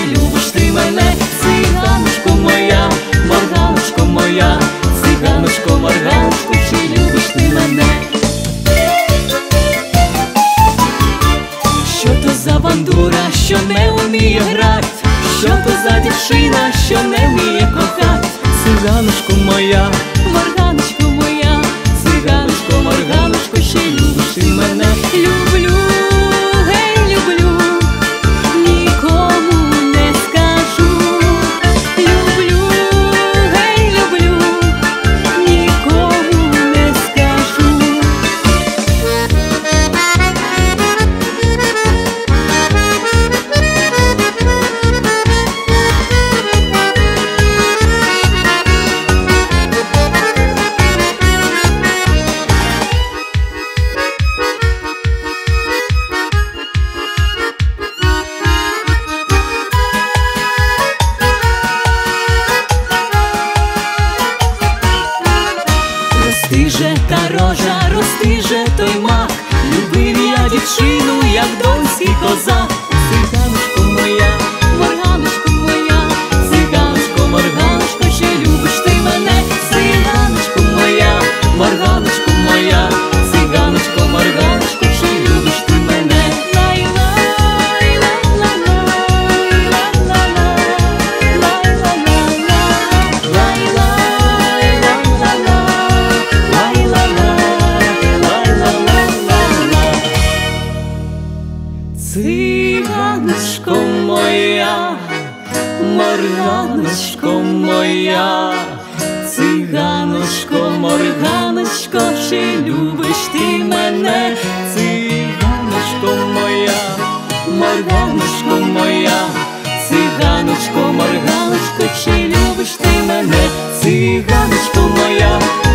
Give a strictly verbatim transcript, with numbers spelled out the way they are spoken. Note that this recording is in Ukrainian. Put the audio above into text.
любиш ти мене? Циганочко моя, морганочко моя, циганочко, морганочко, чи любиш ти мене? Що то за бандура, що не вміє грать? Що то за дівчина, що не вміє кохать? Циганочко моя, морганочко моя, циганочко, морганочко, чи любиш ти мене? Люблю, гей, люблю, нікому не скажу. Люблю, гей, люблю, нікому не скажу. Рости же та рожа, рости же той мак, любив я дівчину, як донський козак. Циганочко моя, морганочко моя, циганочко, морганочко, чи любиш ти мене? Циганочко моя, морганочко моя, циганочко, морганочко, чи любиш ти мене? Лай-лай, ла-ла-лай, ла-ла-лай, лай-ла-ла-лай, лай-лай, циганочко моя, морганочко моя, циганочко, морганочко, чи любиш ти мене? Циганочко моя, морганочко моя, циганочко, морганочко, чи любиш ти мене? Циганочко моя.